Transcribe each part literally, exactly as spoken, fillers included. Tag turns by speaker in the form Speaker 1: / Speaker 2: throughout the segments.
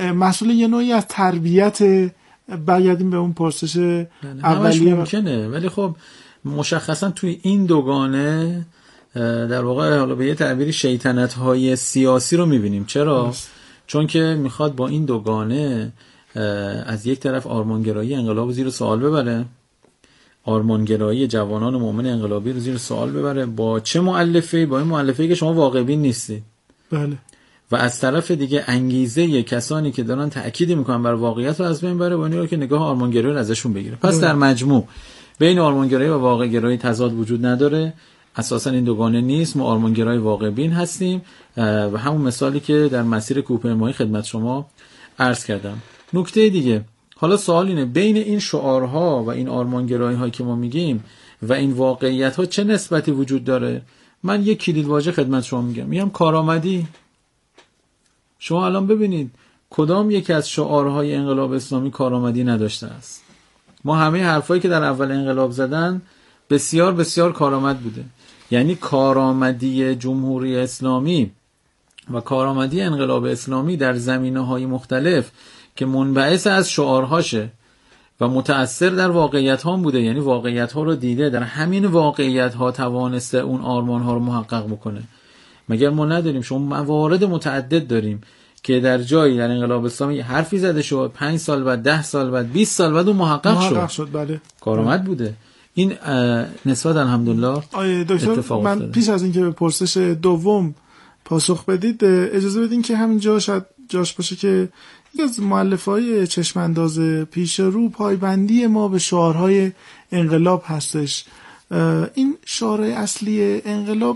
Speaker 1: مسئول یه نوعی از تربیت، برگردیم به اون پرسش اولیه.
Speaker 2: ممکنه، ولی خب مشخصا توی این دوگانه در واقع حالا به یه تعبیری شیطنت‌های سیاسی رو می‌بینیم. چرا؟ بس. چون که میخواد با این دوگانه از یک طرف آرمانگرایی انقلاب زیر سوال ببره، آرمانگرایی جوانان مؤمن انقلابی رو زیر سوال ببره. با چه مؤلفه‌ای؟ با این مؤلفه‌ای که شما واقع بین نیستید.
Speaker 1: بله.
Speaker 2: و از طرف دیگه انگیزه کسانی که دارن تأکید میکنن بر واقعیت رو از بین بره، با اینو که نگاه آرمانگرایی رو ازشون بگیره. پس در مجموع بین آرمانگرایی و واقع‌گرایی تضاد وجود نداره، اساسا این دوگانه نیست. ما آرمانگرای واقع بین هستیم و همون مثالی که در مسیر کوهپیمایی خدمت شما عرض کردم. نکته دیگه، حالا سوال اینه بین این شعارها و این آرمانگرایی هایی که ما میگیم و این واقعیت ها چه نسبتی وجود داره؟ من یک کلید واژه خدمت شما میگم، میگم کارآمدی. شما الان ببینید کدام یکی از شعارهای انقلاب اسلامی کارآمدی نداشته است؟ ما همه حرفایی که در اول انقلاب زدن بسیار بسیار کارآمد بوده. یعنی کارآمدی جمهوری اسلامی و کارآمدی انقلاب اسلامی در زمینه‌های مختلف که منبعث از شعارهاشه و متأثر در واقعیت‌ها بوده، یعنی واقعیت‌ها رو دیده، در همین واقعیت‌ها توانسته اون آرمان‌ها رو محقق بکنه. مگر ما نداریم؟ شما موارد متعدد داریم که در جایی در انقلاب اسلامی حرفی زده شد، پنج سال بعد، ده سال بعد، بیست سال بعد اون محقق,
Speaker 1: محقق
Speaker 2: شد.
Speaker 1: شد. بله.
Speaker 2: کارآمد بوده. این نسبت الحمدلله
Speaker 1: آیه دکتر، من داره. پیش از اینکه به پرسش دوم پاسخ بدید اجازه بدین که همینجا شاید جاش باشه که یکی از مؤلفه‌های چشمانداز پیش رو پایبندی ما به شعارهای انقلاب هستش. این شعار اصلی انقلاب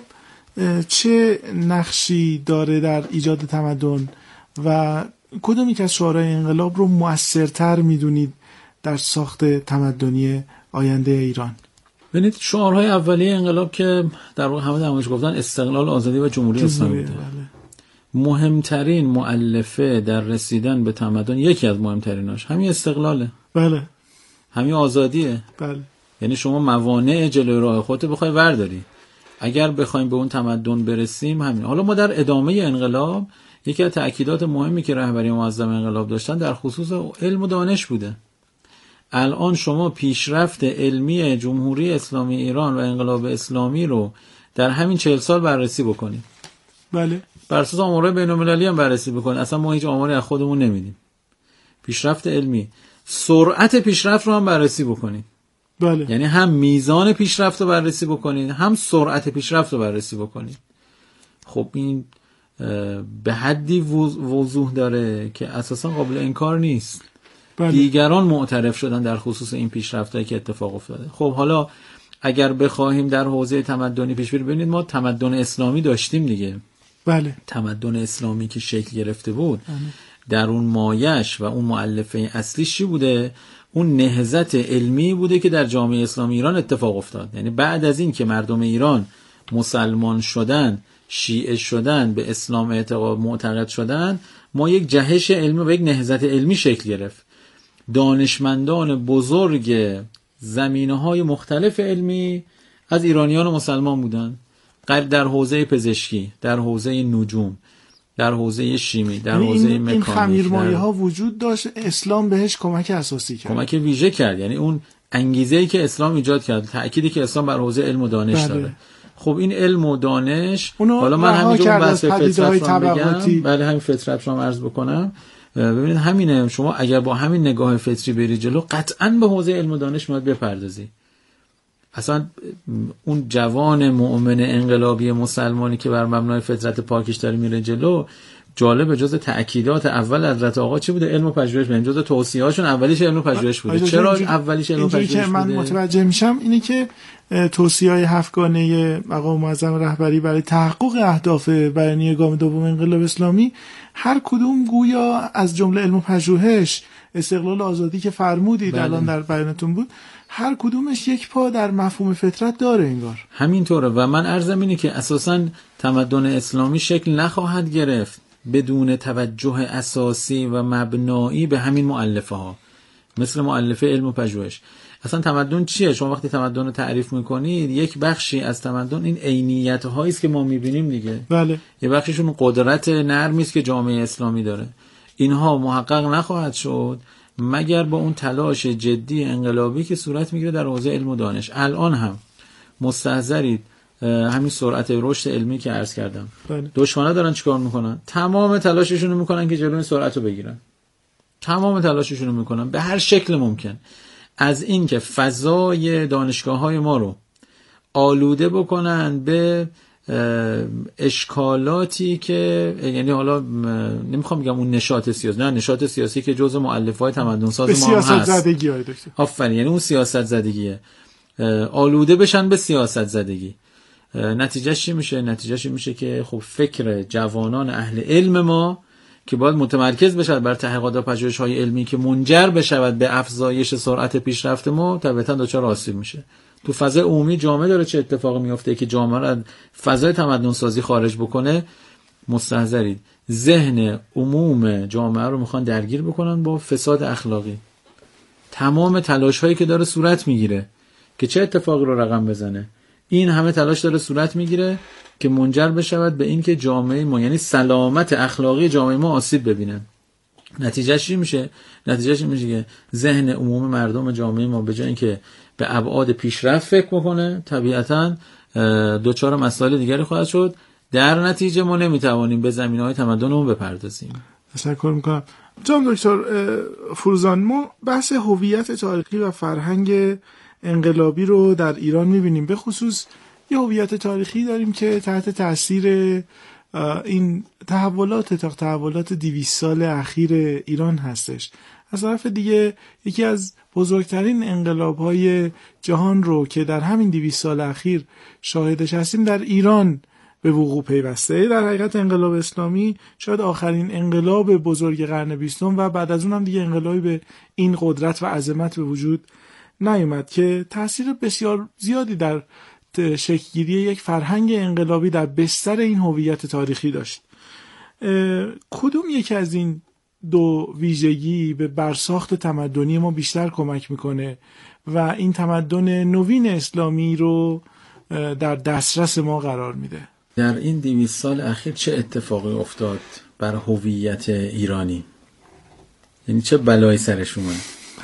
Speaker 1: چه نقشی داره در ایجاد تمدن و کدوم یک از شعارهای انقلاب رو مؤثرتر میدونید در ساخت تمدنی آینده ایران؟
Speaker 2: ببینید شعارهای اولیه انقلاب که در واقع همه درمونش گفتن استقلال، آزادی و جمهوری اسلامی بوده.
Speaker 1: بله.
Speaker 2: مهمترین مؤلفه در رسیدن به تمدن، یکی از مهمتریناش همین استقلاله.
Speaker 1: بله.
Speaker 2: همین آزادیه.
Speaker 1: بله.
Speaker 2: یعنی شما موانع جلوی راه خودت بخوای ورداری. اگر بخوایم به اون تمدن برسیم همین. حالا ما در ادامه انقلاب یکی از تأکیدات مهمی که رهبری معظم انقلاب داشتن در خصوص علم و دانش بوده. الان شما پیشرفت علمی جمهوری اسلامی ایران و انقلاب اسلامی رو در همین چهل سال بررسی بکنید.
Speaker 1: بله.
Speaker 2: بر اساس آمارهای بین‌المللی هم بررسی بکنید. اصلا ما هیچ آماری از خودمون نمیدیم. پیشرفت علمی، سرعت پیشرفت رو هم بررسی بکنید.
Speaker 1: بله.
Speaker 2: یعنی هم میزان پیشرفت رو بررسی بکنید، هم سرعت پیشرفت رو بررسی بکنید. خب این به حدی وضوح داره که اساسا قابل انکار نیست.
Speaker 1: بله.
Speaker 2: دیگران معترف شدن در خصوص این پیشرفتایی که اتفاق افتاده. خب حالا اگر بخوایم در حوزه تمدنی پیش بری، ببینید ما تمدن اسلامی داشتیم دیگه.
Speaker 1: بله.
Speaker 2: تمدن اسلامی که شکل گرفته بود،
Speaker 1: بله.
Speaker 2: در اون مایش و اون مؤلفه اصلیش چی بوده؟ اون نهضت علمی بوده که در جامعه اسلامی ایران اتفاق افتاد. یعنی بعد از این که مردم ایران مسلمان شدن، شیعه شدن، به اسلام اعتقاد معتقد شدن، ما یک جهش علمی و یک نهضت علمی شکل گرفت. دانشمندان بزرگ زمینه‌های مختلف علمی از ایرانیان و مسلمان بودن، در حوزه پزشکی، در حوزه نجوم، در حوزه شیمی، در حوزه مکانیک.
Speaker 1: این خمیرمایه‌ها وجود داشت، اسلام بهش کمک اساسی کرد،
Speaker 2: کمک ویژه کرد. یعنی اون انگیزه‌ای که اسلام ایجاد کرد، تأکیدی که اسلام بر حوزه علم و دانش
Speaker 1: بله.
Speaker 2: داره. خب این علم و دانش، حالا من همینجور بحث فطرت رو بگم، بله همین فطرت رو هم عرض بکنم. ببینید همینه، شما اگر با همین نگاه فطری بری جلو، قطعاً به حوزه علم و دانش باید بپردازی. اصلا اون جوان مؤمن انقلابی مسلمانی که بر مبنای فطرت پاکش داره میره جلو، جالب جز تأکیدات اول حضرت آقا چی بوده؟ علم و پژوهش. یعنی جز توصیه‌هاشون اولیش علم و پژوهش بوده. چرا اولیش علم و پژوهش بوده؟
Speaker 1: که من متوجه میشم اینه که توصیه‌های هفتگانه مقام معظم رهبری برای تحقق اهداف بیانیه گام دوم انقلاب اسلامی، هر کدوم گویا از جمله علم و پژوهش، استقلال، آزادی که فرمودید بله. الان در بیانتون بود، هر کدومش یک پا در مفهوم فطرت داره انگار.
Speaker 2: همینطوره. و من عرضم اینه که اساساً تمدن اسلامی شکل نخواهد گرفت بدون توجه اساسی و مبنایی به همین مؤلفه ها، مثل مؤلفه علم و پژوهش. اصلا تمدن چیه؟ شما وقتی تمدن رو تعریف میکنید، یک بخشی از تمدن این عینیت هایی است که ما میبینیم دیگه.
Speaker 1: بله.
Speaker 2: یه بخششون قدرت نرمی است که جامعه اسلامی داره. اینها محقق نخواهد شد مگر با اون تلاش جدی انقلابی که صورت میگیره در حوزه علم و دانش. الان هم مستحضرید همین سرعت رشد علمی که عرض کردم، دشمنا دارن چیکار میکنن؟ تمام تلاششون رو میکنن که جلوی سرعت رو بگیرن، تمام تلاششون رو میکنن به هر شکل ممکن، از این که فضای دانشگاه‌های ما رو آلوده بکنن به اشکالاتی که یعنی حالا نمیخوام بگم اون نشاط سیاسی، نه نشاط سیاسی که جزء مؤلفه‌های تمدن ساز ما هم هست،
Speaker 1: سیاست زدگی های دکتر.
Speaker 2: آفرین، یعنی اون سیاست زدگیه، آلوده بشن به سیاست زدگی. نتیجهش چی میشه؟ نتیجهش میشه که خب فکر جوانان اهل علم ما که باید متمرکز بشود بر تحقیقات و پژوهش‌های علمی که منجر بشود به افزایش سرعت پیشرفت ما، طبعاً دچار آسیب میشه. تو فضای عمومی جامعه داره چه اتفاقی میفته که جامعه رو از فضای تمدن سازی خارج بکنه. مستحضرید ذهن عموم جامعه رو میخوان درگیر بکنن با فساد اخلاقی. تمام تلاش هایی که داره صورت میگیره که چه اتفاقی رو رقم بزنه، این همه تلاش داره صورت میگیره که منجر بشود به این که جامعه ما، یعنی سلامت اخلاقی جامعه ما آسیب ببینه. نتیجهش چی میشه؟ نتیجهش میشه که ذهن عموم مردم جامعه ما به جای اینکه به ابعاد پیشرفت فکر بکنه، طبیعتاً دوچار مسائل دیگری خواهد شد. در نتیجه ما نمیتوانیم به زمینه‌های تمدنمون بپردازیم.
Speaker 1: تشکر میکنم. جناب دکتر فروزان، ما بحث هویت تاریخی و فرهنگ انقلابی رو در ایران میبینیم. به خصوص یه هویت تاریخی داریم که تحت تاثیر این تحولات تا تحولات دویست سال اخیر ایران هستش. از طرف دیگه یکی از بزرگترین انقلاب‌های جهان رو که در همین دویست سال اخیر شاهدش هستیم در ایران به وقوع پیوسته. در حقیقت انقلاب اسلامی شاید آخرین انقلاب بزرگ قرن بیستم و بعد از اون هم دیگه انقلابی به این قدرت و عظمت به وجود نیومد که تاثیر بسیار زیادی در شکل‌گیری یک فرهنگ انقلابی در بستر این هویت تاریخی داشت. کدوم یکی از این دو ویژگی به برساخت تمدنی ما بیشتر کمک میکنه و این تمدن نوین اسلامی رو در دسترس ما قرار میده؟
Speaker 2: در این دویست سال اخیر چه اتفاقی افتاد بر هویت ایرانی؟ یعنی چه بلایی سرش اومد؟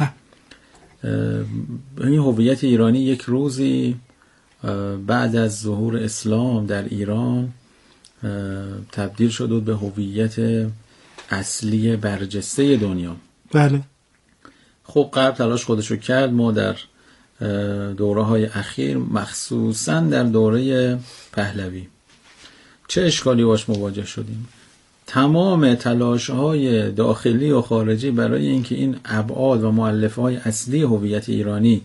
Speaker 2: این هویت ایرانی یک روزی بعد از ظهور اسلام در ایران تبدیل شد به هویت اصلی برجسته دنیا.
Speaker 1: بله.
Speaker 2: خب غرب تلاش خودشو کرد. ما در دوره های اخیر مخصوصا در دوره پهلوی چه اشکالی باش مواجه شدیم؟ تمام تلاش های داخلی و خارجی برای اینکه این ابعاد و مؤلفه های اصلی هویت ایرانی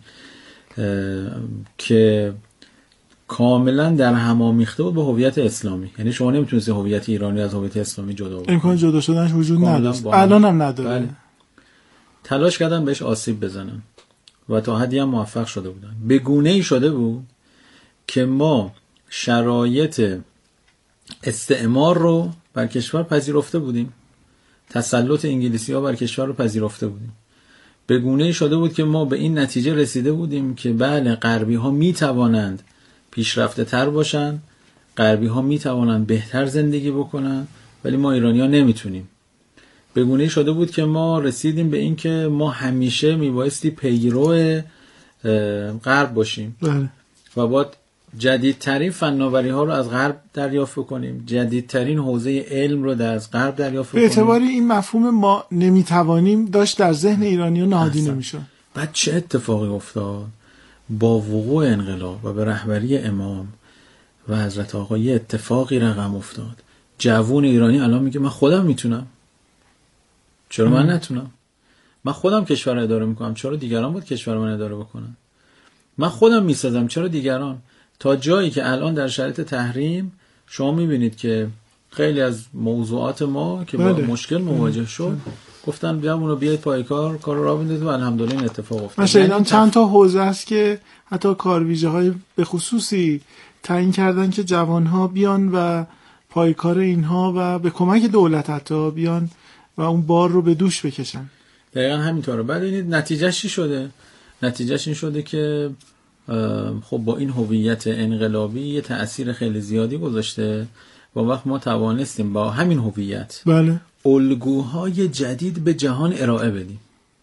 Speaker 2: که کاملا در هم آمیخته بود به هویت اسلامی، یعنی شما نمیتونید هویت ایرانی از هویت اسلامی جدا بکنید،
Speaker 1: امکان جدا شدنش وجود نداره، الان هم نداره.
Speaker 2: بله. تلاش کردن بهش آسیب بزنن و تا حدی هم موفق شده بودن. به گونه‌ای شده بود که ما شرایط استعمار رو بر کشور پذیرفته بودیم، تسلط انگلیسی‌ها بر کشور رو پذیرفته بودیم. به گونه‌ای شده بود که ما به این نتیجه رسیده بودیم که بله غربی‌ها می‌توانند پیشرفته تر باشن، غربی ها می توانند بهتر زندگی بکنن، ولی ما ایرانی ها نمیتونیم. به گونه‌ای شده بود که ما رسیدیم به این که ما همیشه میبایستی پیرو غرب باشیم
Speaker 1: بله.
Speaker 2: و باید جدیدترین فناوری ها رو از غرب دریافت کنیم، جدیدترین حوزه علم رو از غرب دریافت کنیم.
Speaker 1: به اعتباری این مفهوم ما نمیتوانیم داشت در ذهن ایرانی ها نهادی نمیشه.
Speaker 2: بعد چه اتفاقی افتاد؟ با وقوع انقلاب و به رهبری امام و حضرت آقا یه اتفاقی رقم افتاد. جوون ایرانی الان میگه من خودم میتونم، چرا من نتونم؟ من خودم کشور اداره میکنم، چرا دیگران باید کشور من اداره بکنن؟ من خودم میسازم، چرا دیگران؟ تا جایی که الان در شرایط تحریم شما میبینید که خیلی از موضوعات ما که با
Speaker 1: بله.
Speaker 2: مشکل مواجه شد بله. گفتن بیامونو بیاید پای کار، کار را بندازید و الحمدلله این اتفاق افتاد.
Speaker 1: مثلا یعنی چند تا حوزه است که حتی کارویژه های به خصوصی تعیین کردن که جوانها بیان و پای کار اینها و به کمک دولت حتی بیان و اون بار رو به دوش بکشن.
Speaker 2: دقیقاً همینطوره. بعد این نتیجهش چی شده؟ نتیجهش این شده که خب با این هویت انقلابی یه تأثیر خیلی زیادی گذاشته و وقت ما توانستیم با همین هویت
Speaker 1: بله.
Speaker 2: الگوهای جدید به جهان ارائه بدیم.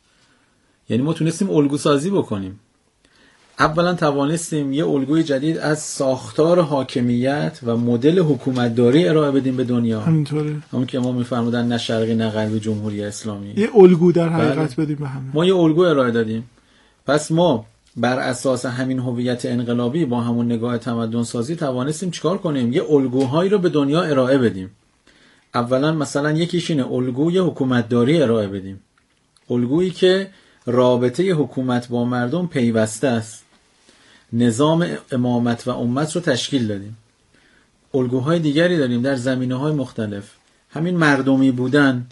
Speaker 2: یعنی ما تونستیم الگو سازی بکنیم. اولا توانستیم یه الگوی جدید از ساختار حاکمیت و مدل حکومتداری ارائه بدیم به دنیا.
Speaker 1: همینطوره.
Speaker 2: همون که ما می‌فرمودن نه شرقی نه غربی جمهوری اسلامی.
Speaker 1: یه الگو در حقیقت بدیم به همه.
Speaker 2: ما یه الگو ارائه دادیم. پس ما بر اساس همین هویت انقلابی با همون نگاه تمدن سازی توانستیم چیکار کنیم؟ یه الگوهایی رو به دنیا ارائه بدیم. اولا مثلا یکیش اینه الگوی حکومتداری ارائه بدیم. الگویی که رابطه حکومت با مردم پیوسته است. نظام امامت و امت رو تشکیل دادیم. الگوهای دیگری داریم در زمینه‌های مختلف. همین مردمی بودن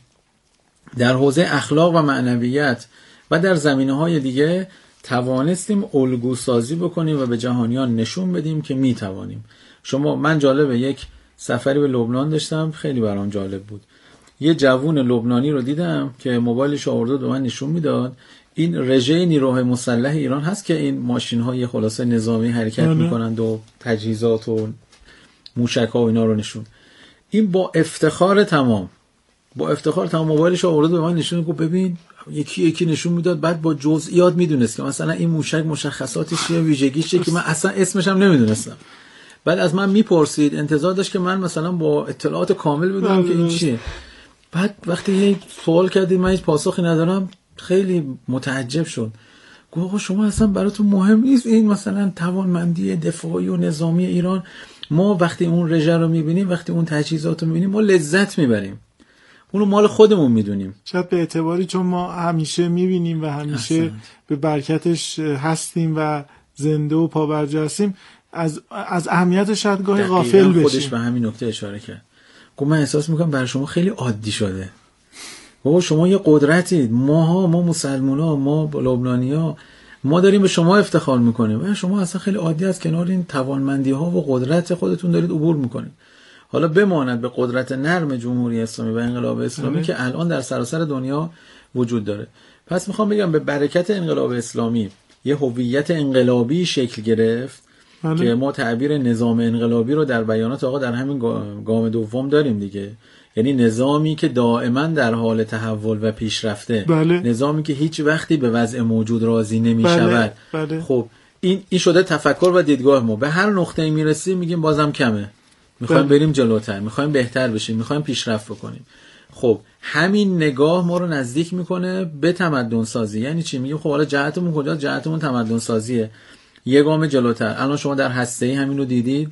Speaker 2: در حوزه اخلاق و معنویت و در زمینه‌های دیگه توانستیم الگو سازی بکنیم و به جهانیان نشون بدیم که میتوانیم. شما من جالبه یک سفری به لبنان داشتم، خیلی برام جالب بود. یه جوون لبنانی رو دیدم که موبایلش آورده و من نشون میداد این رژه نیروهای مسلح ایران هست که این ماشین‌های خلاصه نظامی حرکت میکنند و تجهیزات و موشک‌ها و اینا رو نشون. این با افتخار تمام با افتخار تمام موبایلش آورده و من نشون گفت ببین یکی یکی نشون میداد، بعد با جزئیات میدونست که مثلا این موشک مشخصاتش چیه، ویژگیش چیه که من اصلا اسمش هم نمیدونستم. بعد از من میپرسید، انتظار داشت که من مثلا با اطلاعات کامل بدونم که این چیه. بعد وقتی یه سوال کردید من هیچ پاسخی ندارم، خیلی متعجب شد. گفت آقا شما اصلا براتون مهم نیست این مثلا توانمندی دفاعی و نظامی ایران؟ ما وقتی اون رژه رو میبینیم، وقتی اون تجهیزات رو میبینیم، ما لذت میبریم، اونو مال خودمون میدونیم.
Speaker 1: شاید به اعتباری چون ما همیشه میبینیم و همیشه احسنت. به برکتش هستیم و زنده و پابرجا هستیم، از از اهمیت شاید گاهی غافل بشیم.
Speaker 2: خودش به همین نکته اشاره کرد. گفت من احساس میکنم برای شما خیلی عادی شده. بابا شما یه قدرتید، ماها ما مسلمونا، ما لبنانی‌ها، ما داریم به شما افتخار میکنیم و شما اصلا خیلی عادی از کنار این توانمندی‌ها و قدرت خودتون دارید عبور میکنید. حالا بماند به قدرت نرم جمهوری اسلامی و انقلاب اسلامی اه. که الان در سراسر دنیا وجود داره. پس میخوام بگم به برکت انقلاب اسلامی یه هویت انقلابی شکل گرفت اه. که ما تعبیر نظام انقلابی رو در بیانات آقا در همین گام دوم داریم دیگه. یعنی نظامی که دائما در حال تحول و پیشرفته،
Speaker 1: بله.
Speaker 2: نظامی که هیچ وقتی به وضع موجود راضی نمیشود.
Speaker 1: بله. بله.
Speaker 2: خب این این شده تفکر و دیدگاه ما. به هر نقطه‌ای میرسیم میگیم بازم کمه، میخوایم بریم جلوتر، میخوایم بهتر بشیم، میخوایم پیشرفت بکنیم. خب همین نگاه ما رو نزدیک میکنه به تمدن سازی. یعنی چی؟ میگیم خب حالا جهتمون کجاست؟ جهتمون تمدن سازیه. یه گام جلوتر. الان شما در هسته‌ای همین رو دیدید،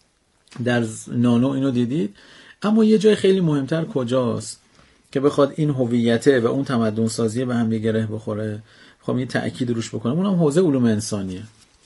Speaker 2: در نانو اینو دیدید، اما یه جای خیلی مهمتر کجاست که بخواد این هویته و اون تمدن سازی به هم گره بخوره. خب یه تأکید روش بکنم، اونم حوزه علوم انسانیه.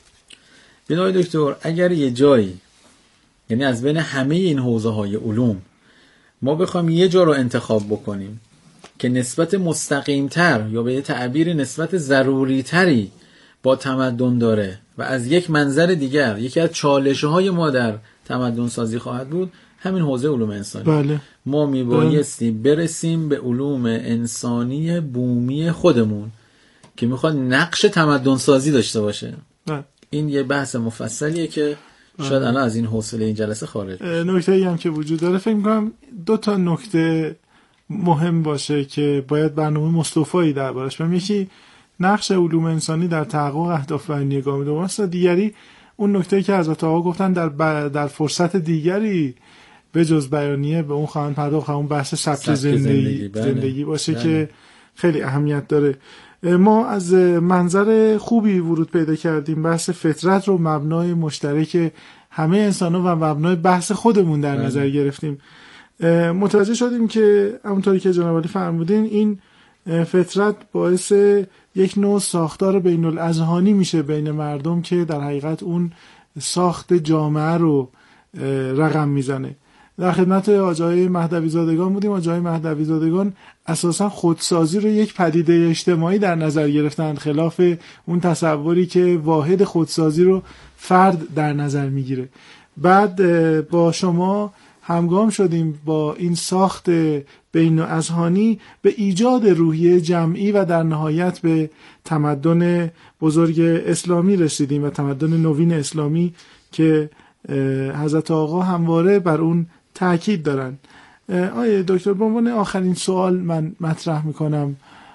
Speaker 2: ببینید دکتر، اگر یه جایی، یعنی از بین همه این حوزه های علوم ما بخوایم یه جا رو انتخاب بکنیم که نسبت مستقیمتر یا به یه تعبیر نسبت ضروری تری با تمدن داره و از یک منظر دیگر یکی از چالش های ما در تمدن سازی خواهد بود، همین حوزه علوم انسانی.
Speaker 1: بله.
Speaker 2: ما میبایستی برسیم به علوم انسانی بومی خودمون که میخواد نقش تمدن سازی داشته باشه.
Speaker 1: بله.
Speaker 2: این یه بحث مفصلیه که شاید الان از این حوصله این جلسه خارج.
Speaker 1: نکته‌ای هم که وجود داره، فکر می‌کنم دو تا نکته مهم باشه که باید برنامه مصطفی دربارش بگیم. یکی نقش علوم انسانی در تحقق اهداف بین‌المللی گام دوم است، دیگری اون نکته‌ای که حضرت آقا گفتن در ب... در فرصت دیگری به جز بیانیه به اون خواهند پرداخت، اون بحث سبک زندگی زندگی, بله. زندگی باشه بله. که خیلی اهمیت داره. ما از منظر خوبی ورود پیدا کردیم، بحث فطرت رو مبنای مشترک همه انسان‌ها و مبنای بحث خودمون در نظر بله. گرفتیم. متوجه شدیم که همونطوری که جناب عالی فرمودین، این فطرت باعث یک نوع ساختار بین الاذهانی میشه بین مردم که در حقیقت اون ساخت جامعه رو رقم میزنه. در خدمت آجای مهدوی زادگان بودیم. آجای مهدوی زادگان اساسا خودسازی رو یک پدیده اجتماعی در نظر گرفتند، خلاف اون تصوری که واحد خودسازی رو فرد در نظر میگیره. بعد با شما همگام شدیم با این ساخت بین الاذهانی به ایجاد روحیه جمعی و در نهایت به تمدن بزرگ اسلامی رسیدیم و تمدن نوین اسلامی که حضرت آقا همواره بر اون تأکید دارن. آیه دکتر به عنوان آخرین سوال من مطرح میکنم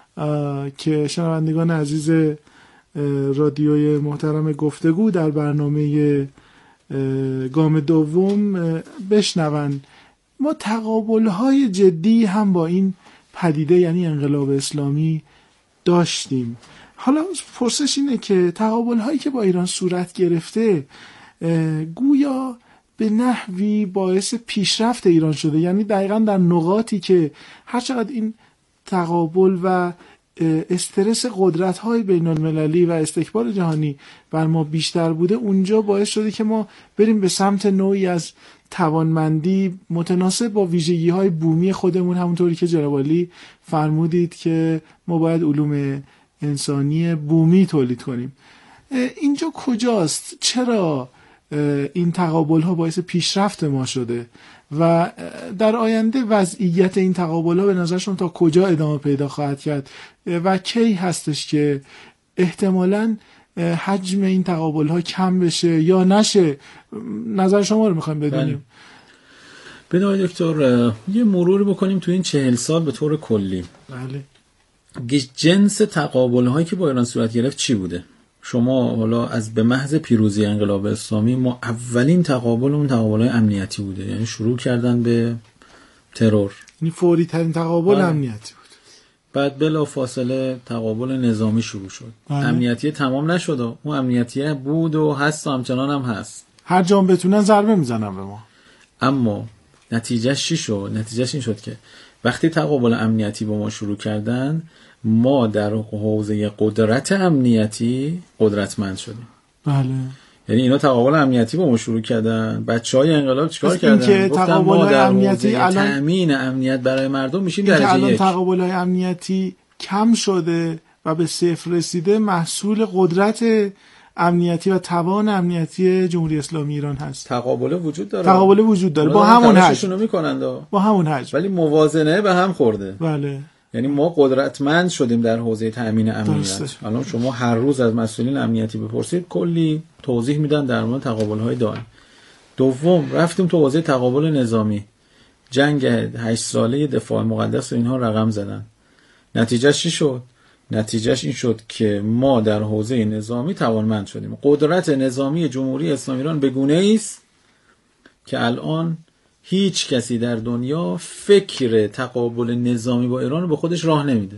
Speaker 1: که شنوندگان عزیز رادیوی محترم گفتگو در برنامه گام دوم بشنون، ما تقابل‌های جدی هم با این پدیده یعنی انقلاب اسلامی داشتیم. حالا پرسش اینه که تقابل‌هایی که با ایران صورت گرفته گویا به نحوی باعث پیشرفت ایران شده، یعنی دقیقاً در نقاطی که هر چقدر این تقابل و استرس قدرت‌های بین‌المللی و استکبار جهانی بر ما بیشتر بوده، اونجا باعث شده که ما بریم به سمت نوعی از توانمندی متناسب با ویژگی‌های بومی خودمون، همونطوری که جناب عالی فرمودید که ما باید علوم انسانی بومی تولید کنیم. اینجا کجاست؟ چرا این تقابل‌ها باعث پیشرفت ما شده و در آینده وضعیت این تقابل‌ها به نظر شما تا کجا ادامه پیدا خواهد کرد و کی هستش که احتمالاً حجم این تقابل‌ها کم بشه یا نشه؟ نظر شما رو می‌خوایم بدونیم.
Speaker 2: بله دکتر، یه مروری بکنیم تو این چهل سال به طور کلی.
Speaker 1: بله.
Speaker 2: جنس تقابل‌هایی که با ایران صورت گرفت چی بوده؟ شما حالا از به محض پیروزی انقلاب اسلامی ما اولین تقابلمون تقابل‌های امنیتی بوده، یعنی شروع کردن به ترور،
Speaker 1: یعنی فوری ترین تقابل امنیتی بود.
Speaker 2: بعد بلا فاصله تقابل نظامی شروع شد. بله. امنیتی تمام نشد، اون امنیتی بود و هست و همچنان هم هست،
Speaker 1: هر جا بتونن ضربه میزنن به ما.
Speaker 2: اما نتیجهش چی شد؟ نتیجهش این شد که وقتی تقابل امنیتی با ما شروع کردن، ما در حوزه قدرت امنیتی قدرتمند شدیم.
Speaker 1: بله.
Speaker 2: یعنی اینا تقابل امنیتی با ما شروع کردن، بچهای انقلاب چیکار کردن؟
Speaker 1: گفتن ما در
Speaker 2: امنیتی الان تامین امنیت برای مردم میشیم درجه یک.
Speaker 1: الان تقابل‌های امنیتی کم شده و به صفر رسیده، محصول قدرت امنیتی و توان امنیتی جمهوری اسلامی ایران هست.
Speaker 2: تقابل وجود داره.
Speaker 1: تقابل وجود داره با همون حجم
Speaker 2: میکنن
Speaker 1: با همون حجم
Speaker 2: ولی موازنه به هم خورده.
Speaker 1: بله.
Speaker 2: یعنی ما قدرتمند شدیم در حوزه تامین امنیت. الان شما هر روز از مسئولین امنیتی بپرسید کلی توضیح میدن در مورد تقابل‌های دائم. دوم رفتیم تو حوزه تقابل نظامی. جنگ هشت ساله دفاع مقدس و اینها رقم زدن. نتیجهش چی شد؟ نتیجهش این شد که ما در حوزه نظامی توانمند شدیم. قدرت نظامی جمهوری اسلامی ایران به گونه‌ای است که الان هیچ کسی در دنیا فکر تقابل نظامی با ایران رو به خودش راه نمیده.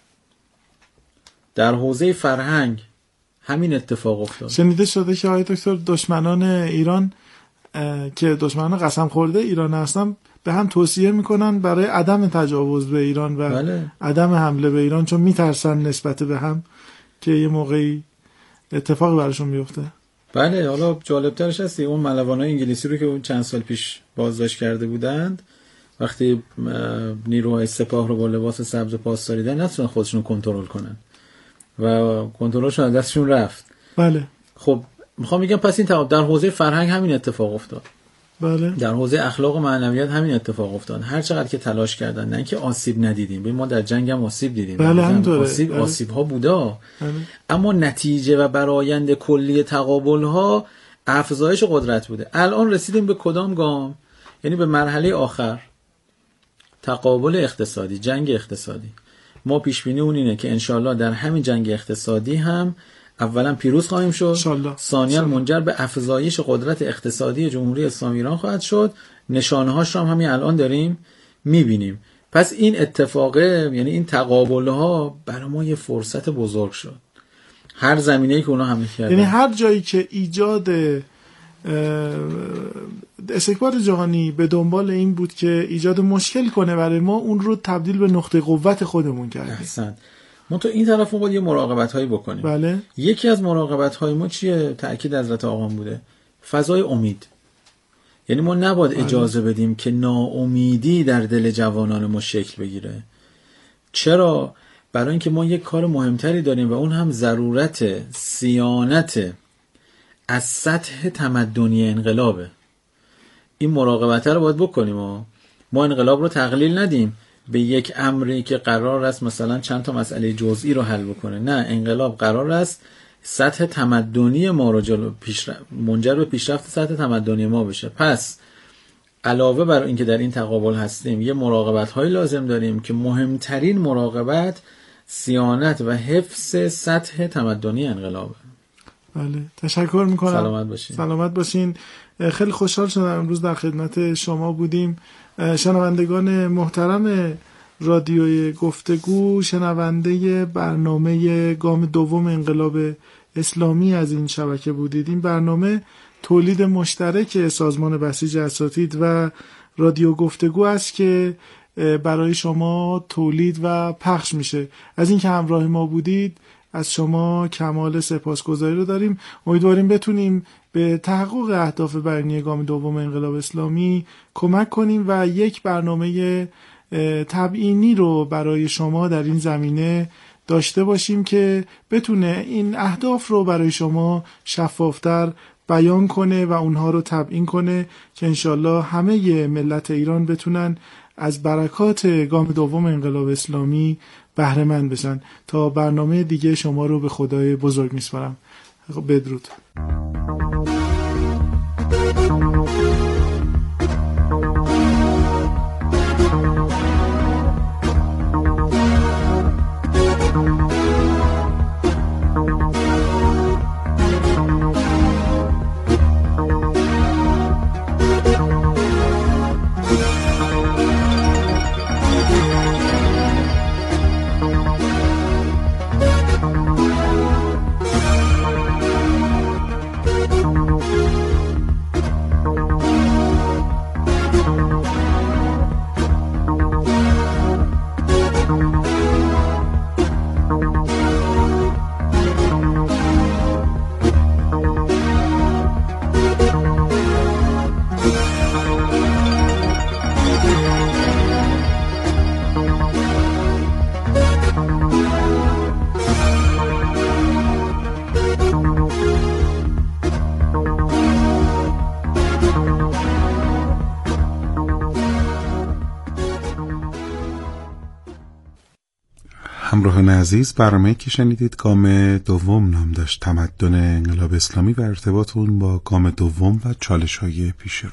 Speaker 2: در حوزه فرهنگ همین اتفاق افتاد.
Speaker 1: شنیده شده که آقای دکتر دشمنان ایران که دشمنان قسم خورده ایران هستن به هم توصیه میکنن برای عدم تجاوز به ایران و
Speaker 2: بله.
Speaker 1: عدم حمله به ایران، چون میترسن نسبت به هم که یه موقعی اتفاقی براشون بیفته.
Speaker 2: بله. حالا جالبترش هستی اون ملوانای انگلیسی رو که اون چند سال پیش بازداشت کرده بودند، وقتی نیروهای سپاه رو با لباس سبز پاسداری دیدن نتونن خودشون کنترل کنن و کنترلشون از دستشون رفت.
Speaker 1: بله.
Speaker 2: خب میخوام بگم پس این تقابل در حوزه فرهنگ همین اتفاق افتاد.
Speaker 1: بله.
Speaker 2: در حوزه اخلاق و معنویات همین اتفاق افتاد. هر چقدر که تلاش کردن، نه اینکه آسیب ندیدیم، ببین ما در جنگ هم آسیب دیدیم.
Speaker 1: بله همینطوره.
Speaker 2: آسیب
Speaker 1: بله.
Speaker 2: آسیب ها بودا.
Speaker 1: بله.
Speaker 2: اما نتیجه و برآیند کلی تقابل ها افزایش قدرت بوده. الان رسیدیم به کدام گام؟ یعنی به مرحله آخر، تقابل اقتصادی، جنگ اقتصادی. ما پیش بینی اون اینه که انشالله در همین جنگ اقتصادی هم اولا پیروز خواهیم شد، ثانیاً منجر به افزایش قدرت اقتصادی جمهوری اسلامی ایران خواهد شد. نشانه‌هاش هم همین الان داریم می‌بینیم. پس این اتفاقه، یعنی این تقابل‌ها برای ما یه فرصت بزرگ شد. هر زمینه‌ای که اونا همین کردن،
Speaker 1: یعنی هر جایی که ایجاد استکبار جهانی به دنبال این بود که ایجاد مشکل کنه برای ما، اون رو تبدیل به نقطه قوت خودمون کردیم.
Speaker 2: احسن. ما تو این طرف باید یه مراقبت هایی بکنیم.
Speaker 1: بله.
Speaker 2: یکی از مراقبت های ما چیه؟ تأکید حضرت آقام بوده، فضای امید. یعنی ما نباید بله. اجازه بدیم که ناامیدی در دل جوانان ما شکل بگیره. چرا؟ برای اینکه ما یک کار مهمتری داریم و اون هم ضرورت صیانت از سطح تمدنی انقلابه. این مراقبت رو باید بکنیم و ما انقلاب رو تقلیل ندیم به یک امری که قرار است مثلا چند تا مسئله جزئی رو حل بکنه. نه، انقلاب قرار است سطح تمدنی ما رو جلو پیش منجر به پیشرفت سطح تمدنی ما بشه. پس علاوه بر اینکه در این تقابل هستیم یه مراقبت های لازم داریم که مهمترین مراقبت صیانت و حفظ سطح تمدنی انقلابه.
Speaker 1: بله تشکر میکنم.
Speaker 2: سلامت باشین.
Speaker 1: سلامت باشین. خیلی خوشحال شدم امروز در خدمت شما بودیم. شنوندگان محترم رادیوی گفتگو، شنونده برنامه گام دوم انقلاب اسلامی از این شبکه بودید. این برنامه تولید مشترک سازمان بسیج اساتید و رادیو گفتگو است که برای شما تولید و پخش میشه. از اینکه همراه ما بودید از شما کمال سپاسگزاری رو داریم. امیدواریم بتونیم به تحقق اهداف بیانیه گام دوم انقلاب اسلامی کمک کنیم و یک برنامه تبیینی رو برای شما در این زمینه داشته باشیم که بتونه این اهداف رو برای شما شفافتر بیان کنه و اونها رو تبیین کنه که انشالله همه ملت ایران بتونن از برکات گام دوم انقلاب اسلامی بهره مند بشن. تا برنامه دیگه شما رو به خدای بزرگ میسپارم. بدرود.
Speaker 3: همراهان عزیز، برنامه‌ای که شنیدید گام دوم نام داشت، تمدن انقلاب اسلامی و ارتباط اون با گام دوم و چالش‌های پیش رو.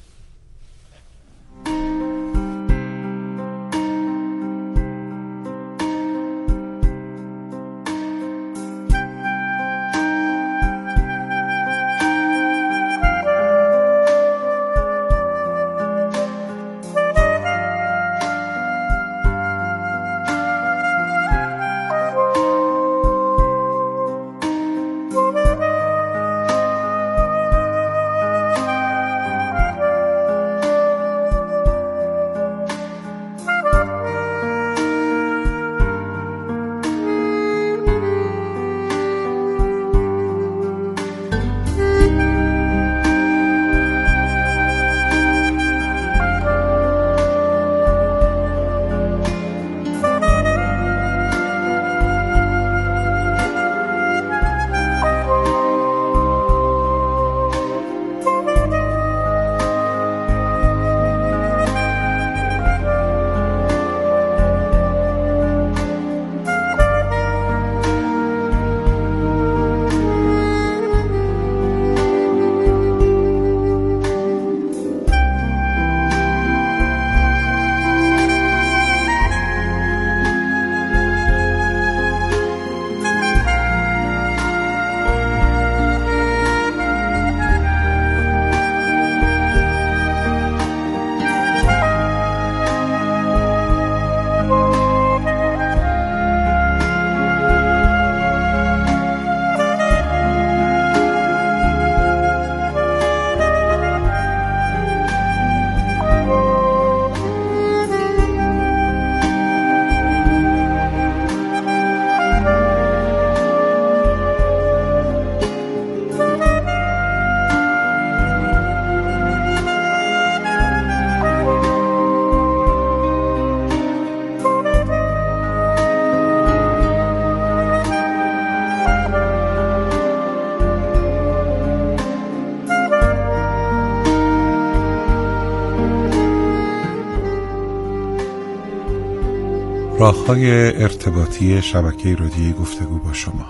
Speaker 3: راه‌های ارتباطی شبکه رادیویی گفتگو با شما.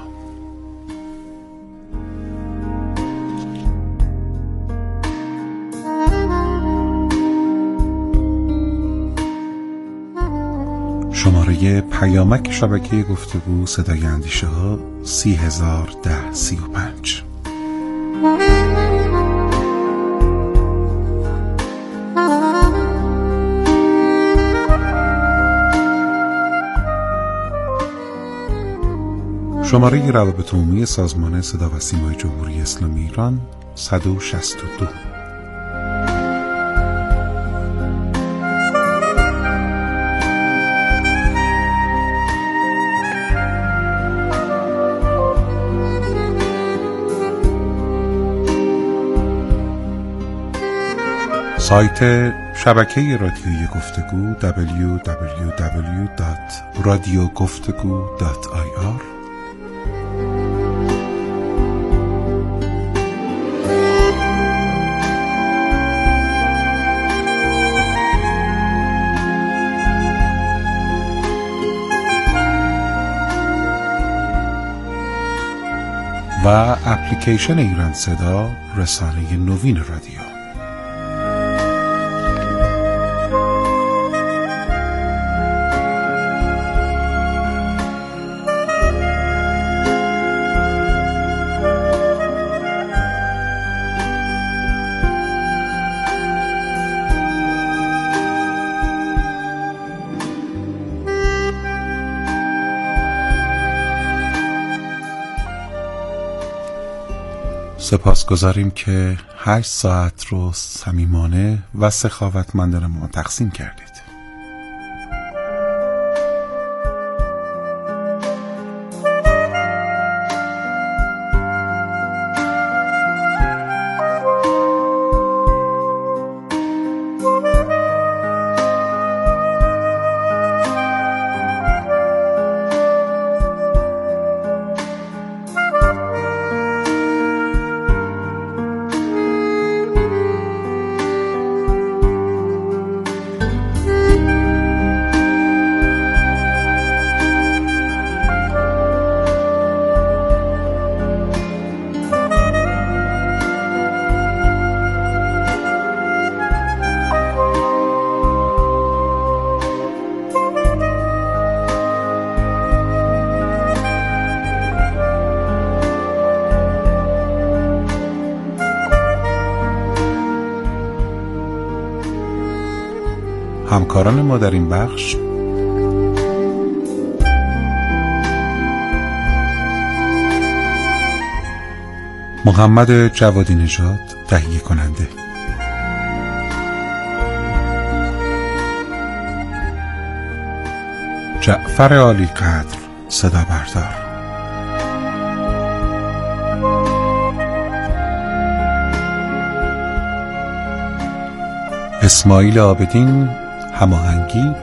Speaker 3: شماره پیامک شبکه گفتگو صدای اندیشه ها سی هزار ده سی و پنج. شماره روابط عمومی سازمان صدا و سیمای جمهوری اسلامی ایران صد و شصت و دو. سایت شبکه رادیویی گفتگو دبلیو دبلیو دبلیو دات رادیو گفتگو دات آی آر. و اپلیکیشن ایران صدا، رسانه نوین رادیو. سپاسگزاریم که هشت ساعت رو صمیمانه و سخاوتمندانه ما تقسیم کردید. همکاران ما در این بخش: محمد جوادی نژاد تهیه کننده، جعفر عالی قدر صدا بردار، اسماعیل عابدین هماهنگی،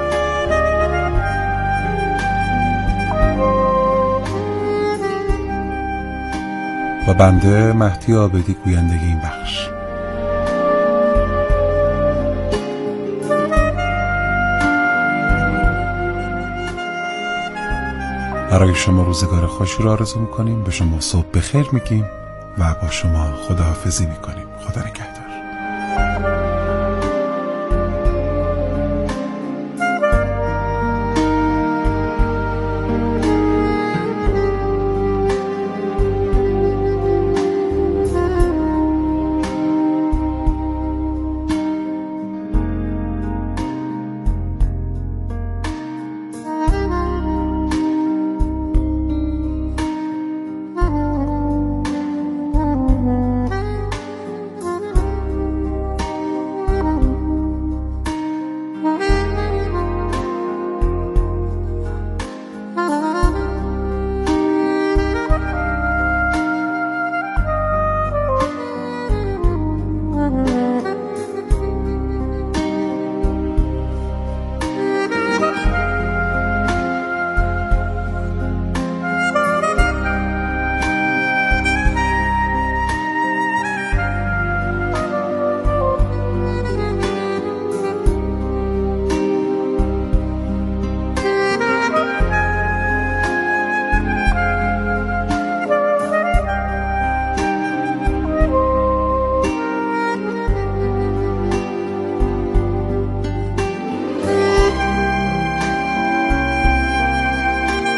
Speaker 3: و بنده مهدی عابدی گوینده این بخش. برای شما روزگار خوشی را آرزو میکنیم، به شما صبح بخیر میگیم و با شما خداحافظی میکنیم. خدا نگهدار.